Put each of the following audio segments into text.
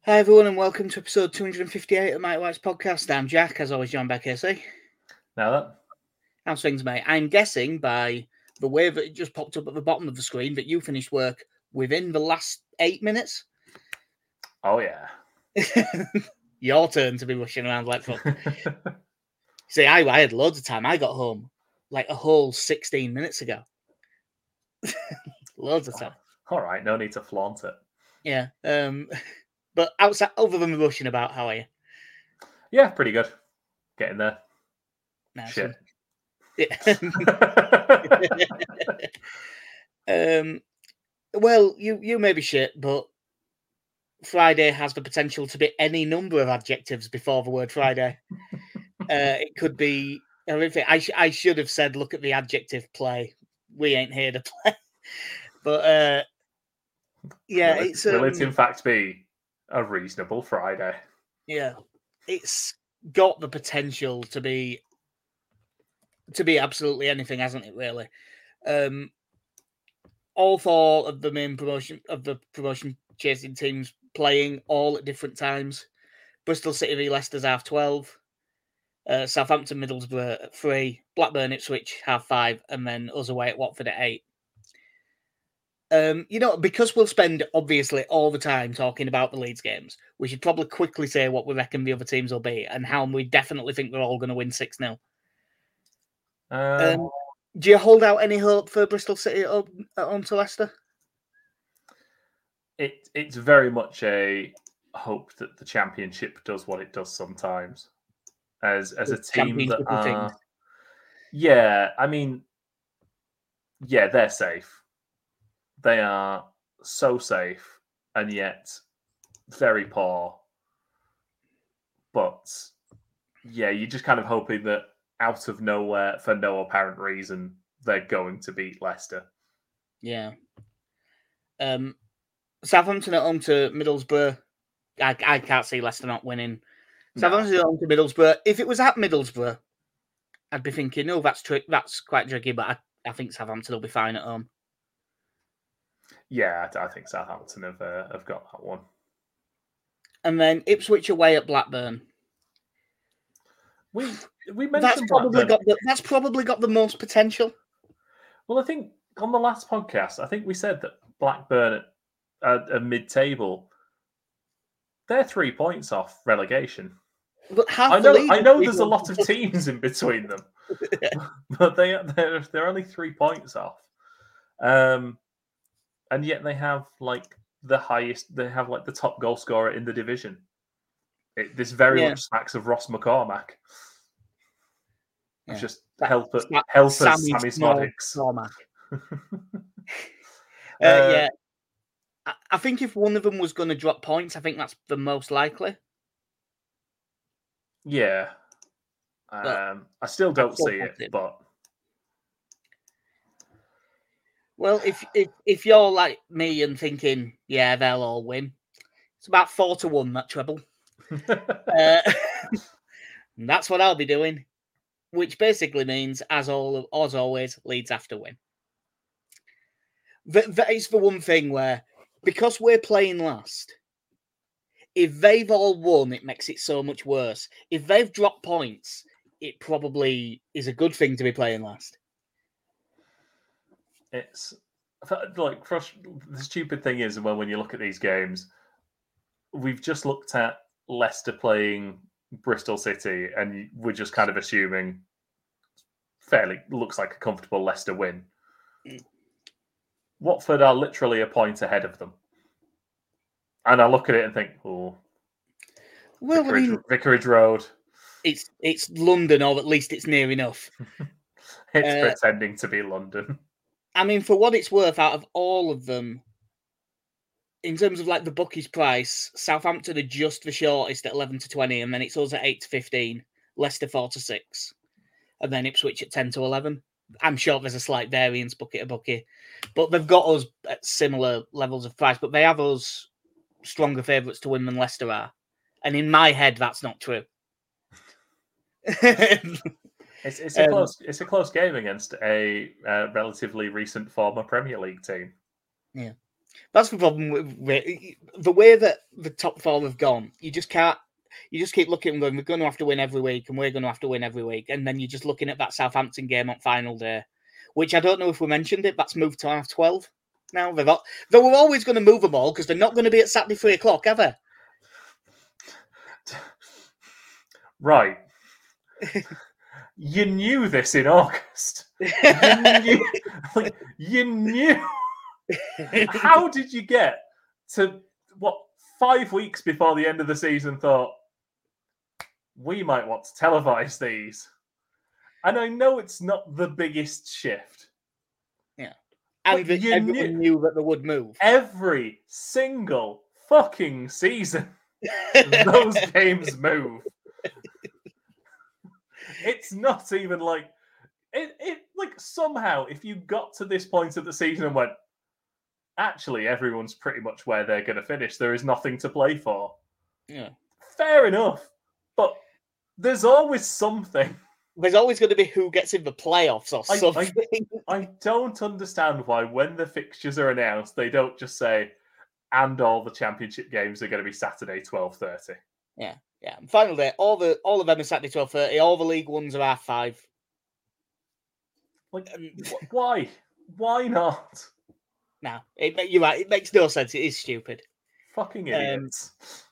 Hi everyone and welcome to episode 258 of the Mighty Whites podcast. I'm Jack, as always joined by Casey. Now that. How's things, mate? I'm guessing by the way that it just popped up at the bottom of the screen that you finished work within the last 8 minutes. Oh, yeah. Your turn to be rushing around like fuck. See, I had loads of time. I got home like a whole 16 minutes ago. Loads of time. All right, no need to flaunt it. Yeah. But outside, other than rushing about, how are you? Yeah, pretty good. Getting there. Nice. Shit. Yeah. Well, you may be shit, but Friday has the potential to be any number of adjectives before the word Friday. It could be horrific. I should have said, look at the adjective play. We ain't here to play. But yeah, will it in fact be a reasonable Friday? Yeah, it's got the potential to be absolutely anything, hasn't it? Really. All four of the main promotion chasing teams playing all at different times. Bristol City v Leicester's 12:30. Southampton Middlesbrough at 3, Blackburn Ipswich 5:30, and then us away at Watford at 8. Because we'll spend obviously all the time talking about the Leeds games, we should probably quickly say what we reckon the other teams will be and how we definitely think they're all going to win 6-0. Do you hold out any hope for Bristol City at home to Leicester? It's very much a hope that the Championship does what it does sometimes. As a team that are... Yeah, I mean, yeah, they're safe. They are so safe and yet very poor. But yeah, you're just kind of hoping that out of nowhere, for no apparent reason, they're going to beat Leicester. Yeah. Southampton at home to Middlesbrough. I can't see Leicester not winning. Southampton at home to Middlesbrough. If it was at Middlesbrough, I'd be thinking, oh, that's quite tricky, but I think Southampton will be fine at home. Yeah, I think Southampton have got that one. And then Ipswich away at Blackburn. We mentioned that's probably got the most potential. Well, I think on the last podcast, I think we said that Blackburn at mid-table, they're 3 points off relegation. But I know there's a lot of teams in between them, but they're only 3 points off, and yet they have like the highest. They have like the top goal scorer in the division. This very much smacks of Ross McCormack. Yeah. Just help us, Sammy Szmodics. Yeah, I think if one of them was going to drop points, I think that's the most likely. Yeah, I still don't see it, but well, if you're like me and thinking, yeah, they'll all win, it's about 4-1 that treble. That's what I'll be doing, which basically means, as always, Leeds have to win. That is the one thing where, because we're playing last, if they've all won, it makes it so much worse. If they've dropped points, it probably is a good thing to be playing last. It's like the stupid thing is, when you look at these games, we've just looked at Leicester playing Bristol City, and we're just kind of assuming looks like a comfortable Leicester win. Watford are literally a point ahead of them. And I look at it and think, oh, well, Vicarage Road. It's London, or at least it's near enough. It's pretending to be London. I mean, for what it's worth, out of all of them, in terms of like the bookies price, Southampton are just the shortest at 11-20, and then it's us at 8-15, Leicester 4-6, and then Ipswich at 10-11. I'm sure there's a slight variance bookie to bookie, but they've got us at similar levels of price, but they have us stronger favourites to win than Leicester are. And in my head, that's not true. It's a close game against a relatively recent former Premier League team. Yeah. That's the problem with the way that the top four have gone. You just can't. You just keep looking and going, we're going to have to win every week, and we're going to have to win every week. And then you're just looking at that Southampton game on final day, which I don't know if we mentioned it. That's moved to 12:30 now. They were always going to move them all because they're not going to be at Saturday 3:00 ever. Right. You knew this in August. You knew. How did you get to 5 weeks before the end of the season? Thought we might want to televise these, and I know it's not the biggest shift. Yeah, and everyone knew that they would move every single fucking season. Those games move. It's not even like it. Like somehow, if you got to this point of the season and went, actually, everyone's pretty much where they're going to finish. There is nothing to play for. Yeah, fair enough. But there's always something. There's always going to be who gets in the playoffs or something. I don't understand why when the fixtures are announced, they don't just say, and all the championship games are going to be Saturday 12:30. Yeah. Final day, all of them are Saturday 12:30. All the League Ones are 5:30. Like, why? Why not? No, you're right. It makes no sense. It is stupid. Fucking idiots.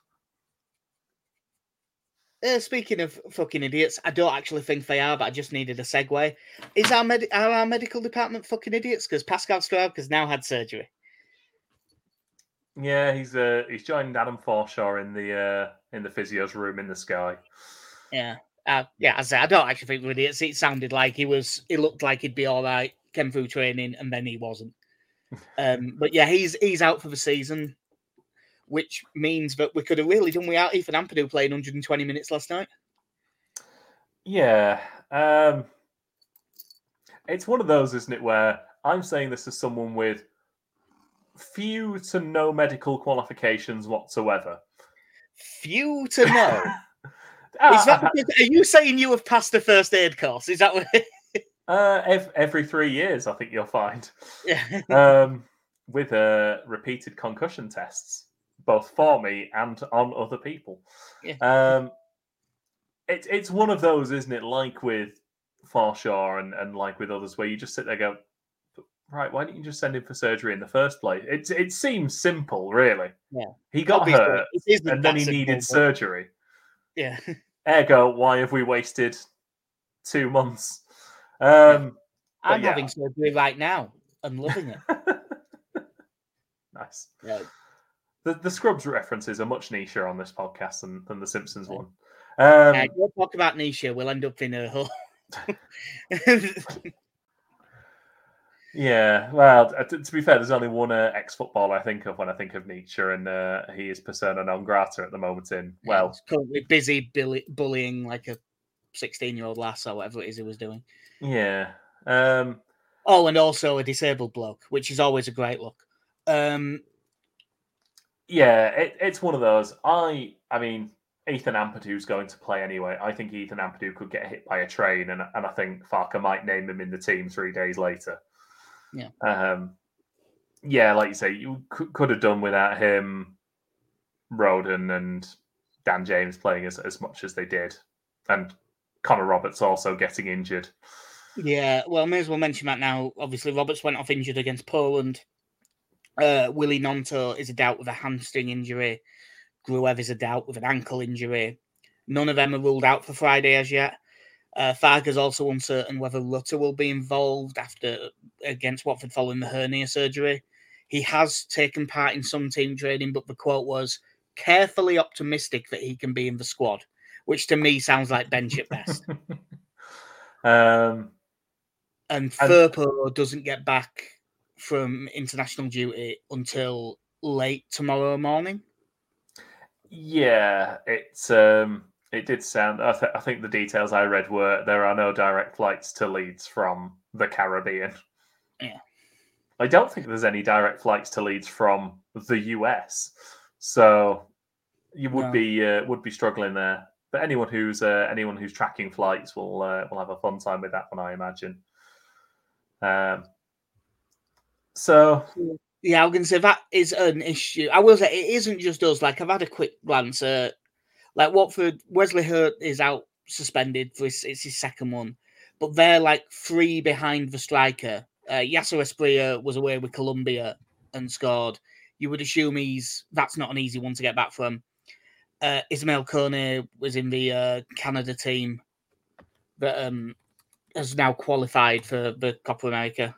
Speaking of fucking idiots, I don't actually think they are, but I just needed a segue. Is our medical department fucking idiots? Because Pascal Struijk has now had surgery. Yeah, he's joined Adam Forshaw in the physio's room in the sky. Yeah. As I say, I don't actually think they're idiots. It sounded like he looked like he'd be all right, came through training, and then he wasn't. But yeah, he's out for the season, which means that we could have really done without Ethan Ampadu playing 120 minutes last night. Yeah. It's one of those, isn't it, where I'm saying this as someone with few to no medical qualifications whatsoever. Few to no? Are you saying you have passed the first aid course? Is that what... every 3 years, I think you'll find. Yeah. With repeated concussion tests, both for me and on other people. Yeah. It's one of those, isn't it? Like with Forshaw and like with others, where you just sit there and go, right, why didn't you just send him for surgery in the first place? It seems simple, really. Yeah. He got hurt, and then he needed surgery. Yeah. Ergo, why have we wasted 2 months? I'm having surgery right now and loving it. Nice. Yeah. The Scrubs references are much nicher on this podcast than the Simpsons one. Don't talk about niche. We'll end up in a hole. Yeah, well, to be fair, there's only one ex-footballer I think of when I think of Nietzsche, and he is persona non grata at the moment. He's currently busy bullying like a 16-year-old lass or whatever it is he was doing. Yeah. And also a disabled bloke, which is always a great look. Yeah, it's one of those. I mean, Ethan Ampadu's going to play anyway. I think Ethan Ampadu could get hit by a train, and I think Farke might name him in the team 3 days later. Yeah. Yeah, like you say, you could have done without him, Roden and Dan James playing as much as they did, and Connor Roberts also getting injured. Yeah, well, may as well mention that now. Obviously, Roberts went off injured against Poland. Willie Gnonto is a doubt with a hamstring injury. Gruev is a doubt with an ankle injury. None of them are ruled out for Friday as yet. Farke's also uncertain whether Rutter will be involved against Watford following the hernia surgery. He has taken part in some team training, but the quote was carefully optimistic that he can be in the squad, which to me sounds like bench at best. And Firpo doesn't get back from international duty until late tomorrow morning. Yeah, it did sound. I think the details I read were there are no direct flights to Leeds from the Caribbean. Yeah, I don't think there's any direct flights to Leeds from the US, so you would be struggling there. But anyone who's tracking flights will have a fun time with that one, I imagine. So Yeah, I'm going to say that is an issue. I will say it isn't just us. Like, I've had a quick glance at, like, Watford, Wesley Hurt is out suspended for it's his second one, but they're like 3 behind the striker. Yasser Espria was away with Colombia and scored. You would assume that's not an easy one to get back from. Ismail Kone was in the Canada team that has now qualified for the Copa America.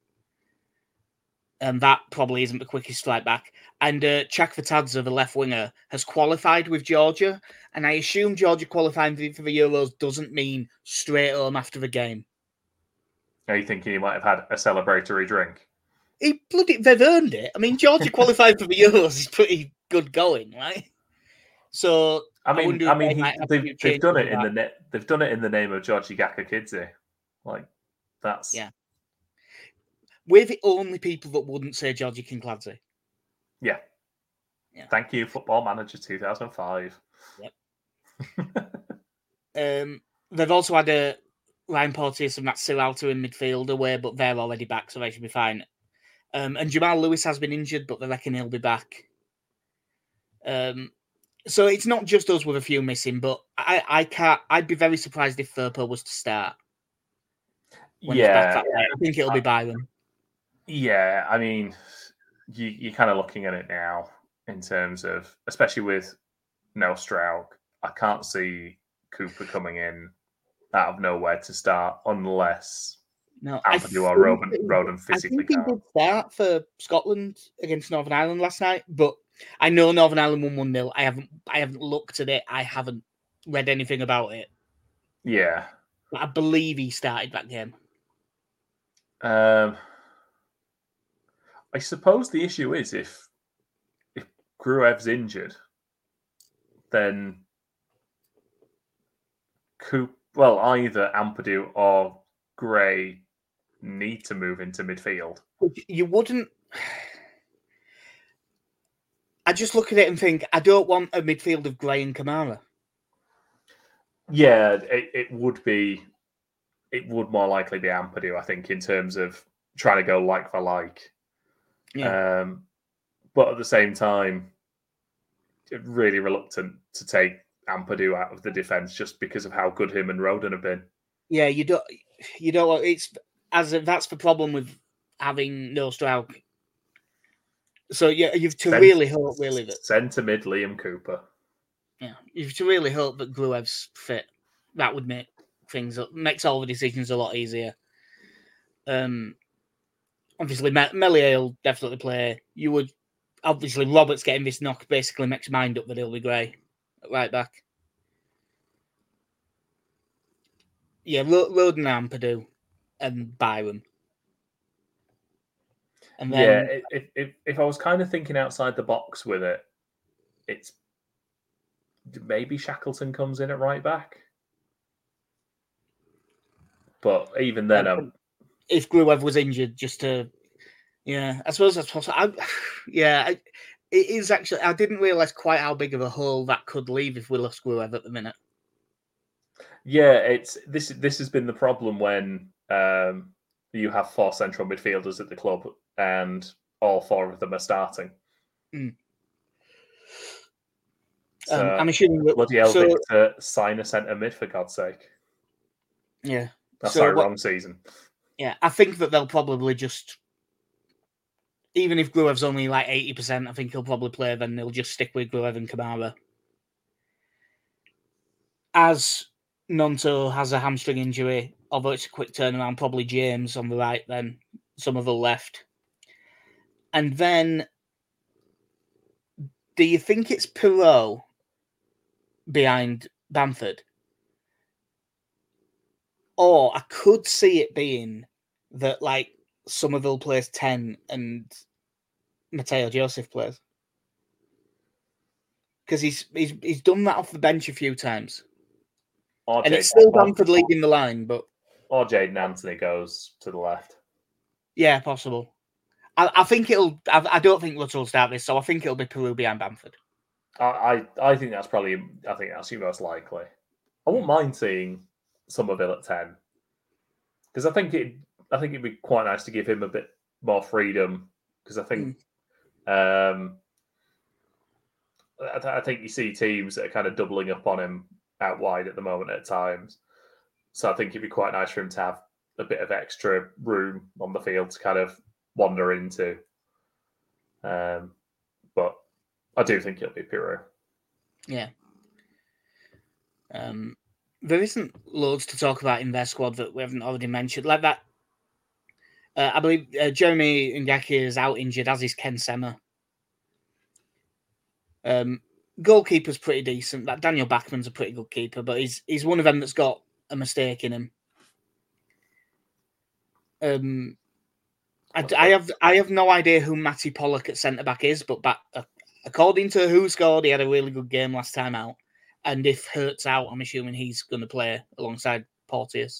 And that probably isn't the quickest flight back. And Chak Fatadze, the left winger, has qualified with Georgia. And I assume Georgia qualifying for the Euros doesn't mean straight home after the game. Are you thinking he might have had a celebratory drink? They've earned it. I mean, Georgia qualified for the Euros is pretty good going, right? So they've done it in they've done it in the name of Georgie Gakakidze. Like, that's We're the only people that wouldn't say Georgie Kinkladze. Yeah. Thank you, Football Manager 2005. Yep. They've also had Ryan Porteous and Matt Siralta in midfield away, but they're already back, so they should be fine. And Jamal Lewis has been injured, but they reckon he'll be back. So it's not just us with a few missing, but I'd be very surprised if Firpo was to start. I think it'll be Byron. Yeah, I mean, you're kind of looking at it now in terms of, especially with no Straug, I can't see Cooper coming in out of nowhere to start unless Ampadu or Rodon physically I think he did start for Scotland against Northern Ireland last night, but I know Northern Ireland won 1-0. I haven't looked at it. I haven't read anything about it. Yeah. But I believe he started that game. I suppose the issue is if Gruev's injured, then either Ampadu or Gray need to move into midfield. You wouldn't. I just look at it and think, I don't want a midfield of Gray and Kamara. Yeah, it would be. It would more likely be Ampadu, I think, in terms of trying to go like for like. Yeah. But at the same time, really reluctant to take Ampadu out of the defence just because of how good him and Rodon have been. Yeah, you don't. It's that's the problem with having no Straug. So yeah, you've to really hope that centre mid Liam Cooper. Yeah, you've to really hope that Gruev's fit. That would make makes all the decisions a lot easier. Obviously, Meslier will definitely play. You would obviously Roberts getting this knock basically makes mind up that he'll be Gray right back. Yeah, Rodon, Ampadu, and Byron. And then, if I was kind of thinking outside the box with it, it's maybe Shackleton comes in at right back. But even then, if Gruev was injured, I suppose that's possible. It is actually. I didn't realise quite how big of a hole that could leave if we lost Gruev at the minute. Yeah, this has been the problem when you have 4 central midfielders at the club and all 4 of them are starting. So I'm assuming that bloody hell to sign a centre mid for God's sake. Yeah, that's our wrong season. Yeah, I think that they'll probably just, even if Gruev's only like 80%, I think he'll probably play. Then they'll just stick with Gruev and Kamara. As Gnonto has a hamstring injury, although it's a quick turnaround, probably James on the right, then Somerville left. And then, do you think it's Perot behind Bamford? Or I could see it being that, like, Somerville plays 10 and Mateo Joseph plays. Because he's done that off the bench a few times. And it's still Bamford leading the line, but... Or Jaden Anthony goes to the left. Yeah, possible. I think it'll... I don't think Rutter will start this, so I think it'll be Peru behind Bamford. I think that's probably... I think that's the most likely. I wouldn't mind seeing Somerville at 10. Because I think it'd be quite nice to give him a bit more freedom because I think I think you see teams that are kind of doubling up on him out wide at the moment at times. So I think it'd be quite nice for him to have a bit of extra room on the field to kind of wander into. But I do think it'll be Piroe. Yeah. There isn't loads to talk about in their squad that we haven't already mentioned. Like that, I believe Jeremy Ngaki is out injured, as is Ken Sema. Goalkeeper's pretty decent. That Daniel Bachmann's a pretty good keeper, but he's one of them that's got a mistake in him. I have no idea who Matty Pollock at centre back is, but according to Who Scored, he had a really good game last time out. And if Hurt's out, I'm assuming he's going to play alongside Porteous.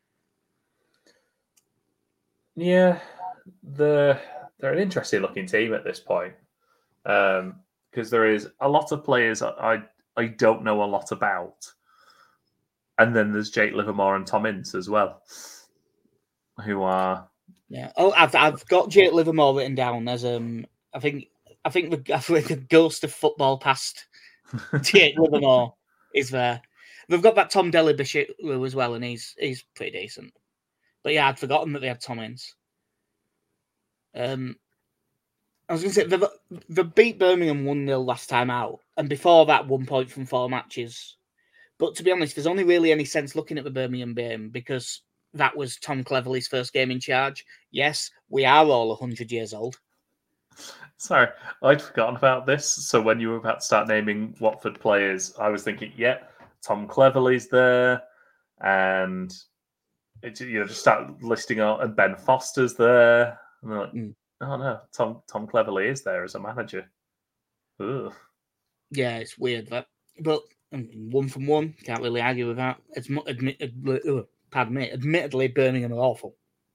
Yeah, they're an interesting looking team at this point, because there is a lot of players I don't know a lot about, and then there's Jake Livermore and Tom Ince as well, who are I've got Jake Livermore written down as I think the ghost of football past Jake Livermore is there. They've got that Tom Delibishiru as well, and he's pretty decent. But yeah, I'd forgotten that they had Tom Ince. I was going to say, they beat Birmingham 1-0 last time out, and before that, 1 point from 4 matches. But to be honest, there's only really any sense looking at the Birmingham game because that was Tom Cleverley's first game in charge. Yes, we are all 100 years old. Sorry, I'd forgotten about this. So when you were about to start naming Watford players, I was thinking, Tom Cleverley's there, and just start listing out, and Ben Foster's there. And they're like, oh no, Tom Cleverley is there as a manager. Ugh. Yeah, it's weird that, but 1 from 1, can't really argue with that. It's admittedly, Birmingham are awful.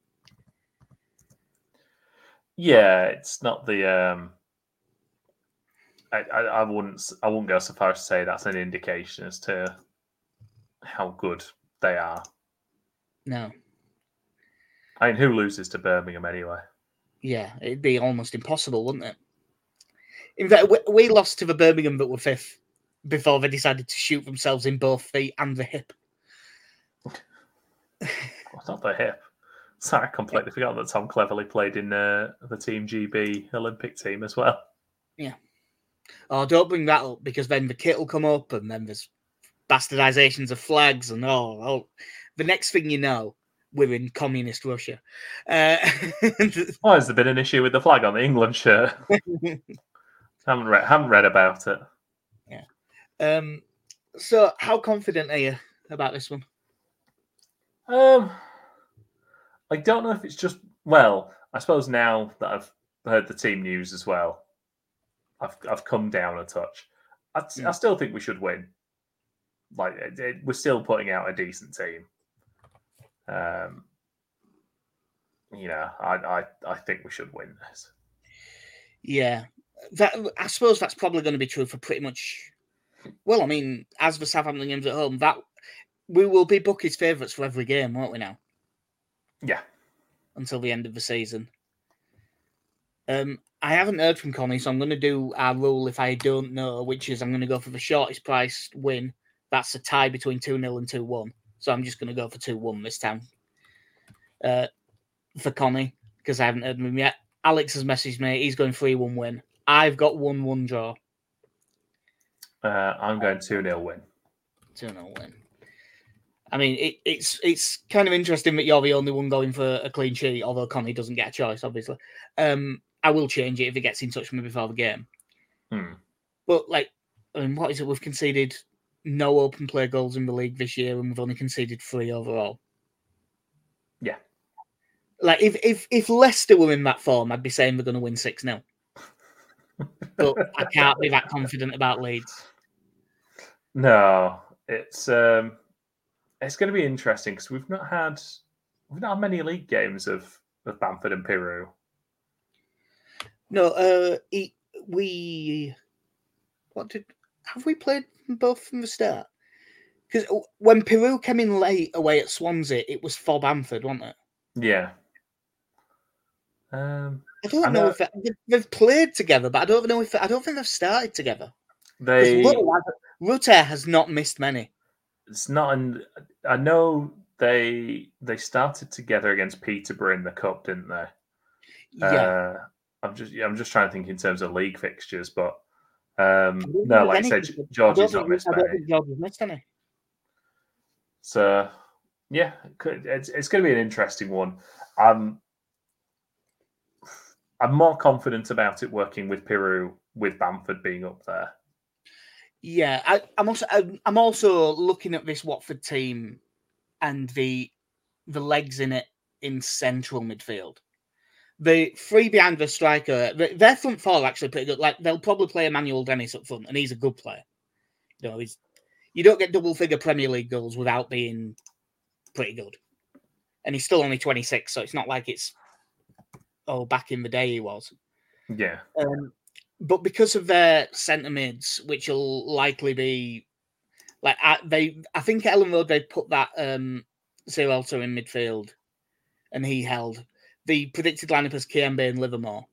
Yeah, it's not the. I wouldn't go so far as to say that's an indication as to how good they are. No. I mean, who loses to Birmingham anyway? Yeah, it'd be almost impossible, wouldn't it? In fact, we lost to the Birmingham that were 5th before they decided to shoot themselves in both feet and the hip. Not the hip. Sorry, I completely forgot that Tom Cleverley played in the Team GB Olympic team as well. Yeah. Oh, don't bring that up, because then the kit will come up, and then there's bastardizations of flags, and the next thing you know, we're in communist Russia. Has there been an issue with the flag on the England shirt? haven't read about it. Yeah. So, how confident are you about this one? I don't know if it's just, I suppose now that I've heard the team news as well, I've come down a touch. I still think we should win. We're still putting out a decent team. I think we should win this. Yeah, I suppose that's probably going to be true for pretty much. Well, I mean, as the Southampton games at home, that we will be bookies' favourites for every game, won't we now? Yeah. Until the end of the season. I haven't heard from Connie, so I'm going to do our rule if I don't know, which is I'm going to go for the shortest price win. That's a tie between 2-0 and 2-1. So I'm just going to go for 2-1 this time. For Connie, because I haven't heard from him yet. Alex has messaged me. He's going 3-1 win. I've got 1-1 draw. I'm going 2-0 win. 2-0 win. I mean, it's kind of interesting that you're the only one going for a clean sheet, although Connie doesn't get a choice, obviously. I will change it if he gets in touch with me before the game. But, what is it? We've conceded no open play goals in the league this year, and we've only conceded 3 overall. Yeah. If Leicester were in that form, I'd be saying we're going to win 6-0. But I can't be that confident about Leeds. No, it's going to be interesting because we've not had many league games of Bamford and Piroe. No, have we played both from the start? Because when Piroe came in late away at Swansea, it was for Bamford, wasn't it? Yeah. I don't know if they've played together, but I don't think they've started together. Rutte has not missed many. It's not. I know they started together against Peterborough in the cup, didn't they? Yeah. I'm just trying to think in terms of league fixtures, but no, like I said, Georgie's not missed many. I don't think Georgie's missed any. So yeah, it's going to be an interesting one. I'm more confident about it working with Piroe, with Bamford being up there. Yeah, I'm also looking at this Watford team and the legs in it in central midfield. The three behind the striker, their front four are actually pretty good. Like they'll probably play Emmanuel Dennis up front, and he's a good player. You don't get double figure Premier League goals without being pretty good. And he's still only 26, so it's not like it's back in the day he was. Yeah. But because of their centre mids, which will likely be like I think at Ellen Road they put that Zerelto in midfield, and he held the predicted lineup as Kiembe and Livermore.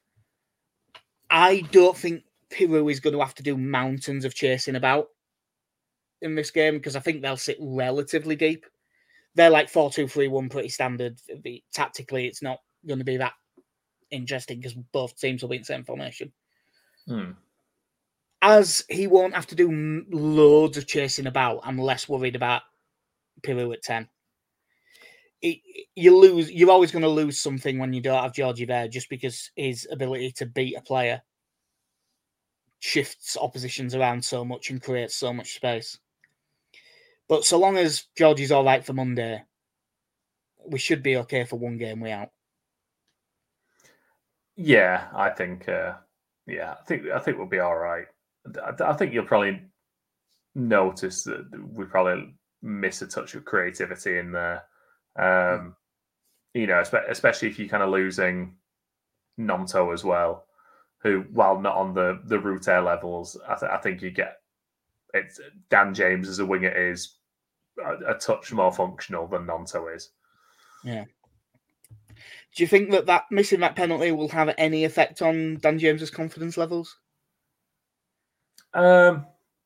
I don't think Piroe is going to have to do mountains of chasing about in this game because I think they'll sit relatively deep. They're like 4-2-3-1, pretty standard. Tactically, it's not going to be that interesting because both teams will be in the same formation. As he won't have to do loads of chasing about, I'm less worried about Piroe at 10. You're always going to lose something when you don't have Georgie there, just because his ability to beat a player shifts oppositions around so much and creates so much space. But so long as Georgie's all right for Monday, we should be okay for one game way out. Yeah, I think. I think we'll be all right. I think you'll probably notice that we probably miss a touch of creativity in there. Especially if you're kind of losing Gnonto as well, who, while not on the Rutte levels, I think you get it's Dan James as a winger is a touch more functional than Gnonto is. Yeah. Do you think that missing that penalty will have any effect on Dan James's confidence levels? I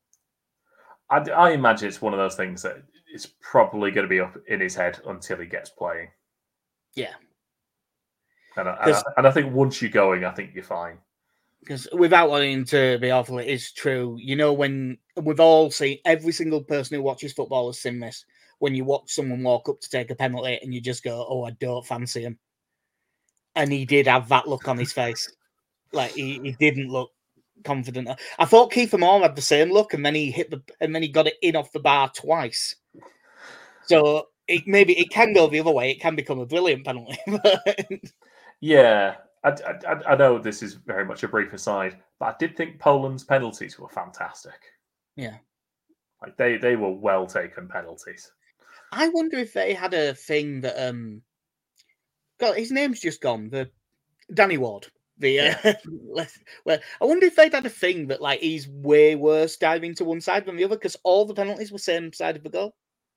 imagine it's one of those things that it's probably going to be up in his head until he gets playing. Yeah. And I think once you're going, I think you're fine. Because without wanting to be awful, it is true. When we've all seen, every single person who watches football has seen this. When you watch someone walk up to take a penalty and you just go, "Oh, I don't fancy him," and he did have that look on his face, like he didn't look confident. I thought Kiefer Moore had the same look, and then he got it in off the bar twice. So it can go the other way. It can become a brilliant penalty. Yeah. I know this is very much a brief aside, but I did think Poland's penalties were fantastic. Yeah. Like they were well taken penalties. I wonder if they had a thing that God, his name's just gone. The Danny Ward. I wonder if they'd had a thing that like he's way worse diving to one side than the other because all the penalties were same side of the goal.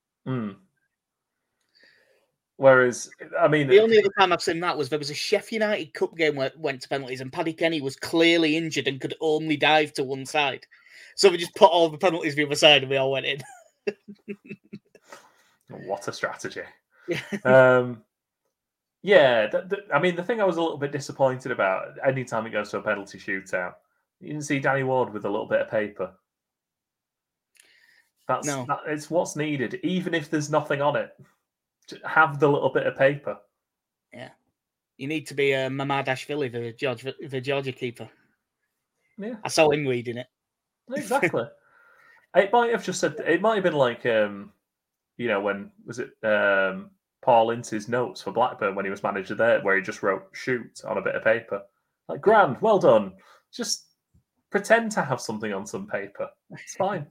Whereas, I mean, the only other time I've seen that was there was a Sheffield United Cup game where it went to penalties and Paddy Kenny was clearly injured and could only dive to one side. So we just put all the penalties the other side and we all went in. What a strategy. I mean, the thing I was a little bit disappointed about, anytime it goes to a penalty shootout, you can see Danny Ward with a little bit of paper. It's what's needed, even if there's nothing on it. Have the little bit of paper. Yeah. You need to be Mamadashvili, the Georgia keeper. Yeah. I saw him reading it. Exactly. It might have been like, when was it Paul Ince's notes for Blackburn when he was manager there, where he just wrote shoot on a bit of paper. Like, grand, well done. Just pretend to have something on some paper. It's fine.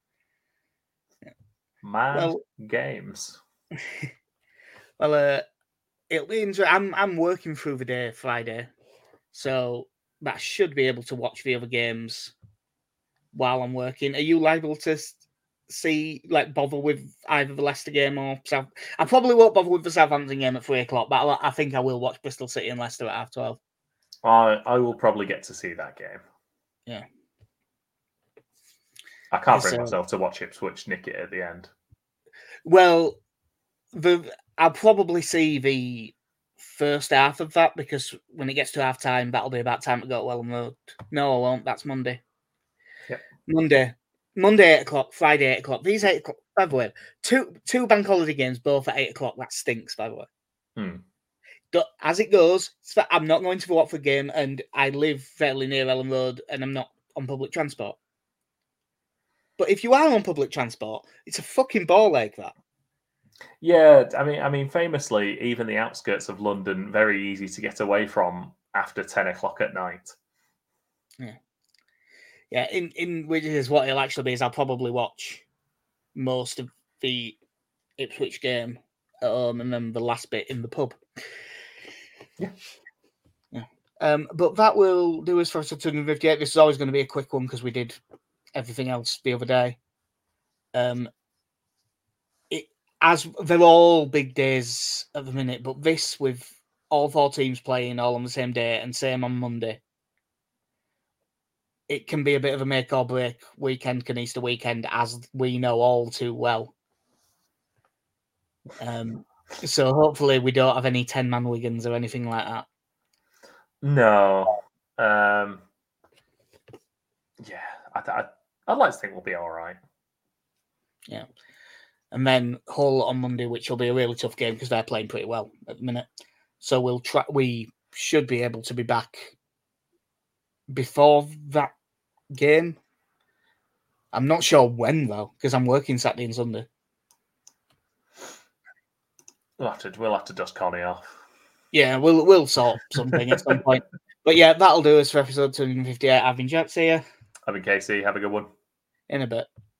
Mad games. Well, it'll be interesting. I'm working through the day Friday, so I should be able to watch the other games while I'm working. Are you liable to bother with either the Leicester game or South. I probably won't bother with the Southampton game at 3:00, but I think I will watch Bristol City and Leicester at 12:30. I will probably get to see that game. Yeah. I can't bring myself to watch Ipswich nick it at the end. Well, I'll probably see the first half of that, because when it gets to half time, that'll be about time to go to Welland Road. No, I won't. That's Monday. Yep. Monday 8:00, Friday 8:00. These 8:00. By the way, two bank holiday games, both at 8:00. That stinks, by the way. As it goes, I'm not going to the Watford game, and I live fairly near Welland Road, and I'm not on public transport. But if you are on public transport, it's a fucking ball ache, that. Yeah, I mean, famously, even the outskirts of London, very easy to get away from after 10 o'clock at night. Yeah. In which is what it'll actually be. Is I'll probably watch most of the Ipswich game at home, and then the last bit in the pub. Yeah. But that will do us for episode 258. This is always going to be a quick one because we did everything else the other day. As they're all big days at the minute, but this, with all 4 teams playing all on the same day and same on Monday, it can be a bit of a make or break weekend, can Easter weekend, as we know all too well. So hopefully we don't have any 10-man Wiggins or anything like that. No. Yeah, I'd like to think we'll be all right. Yeah. And then Hull on Monday, which will be a really tough game because they're playing pretty well at the minute. So we should be able to be back before that game. I'm not sure when, though, because I'm working Saturday and Sunday. We'll have to dust Connie off. Yeah, we'll sort something at some point. But yeah, that'll do us for episode 258. I've been Jack. See ya. I've been Casey. Have a good one. In a bit.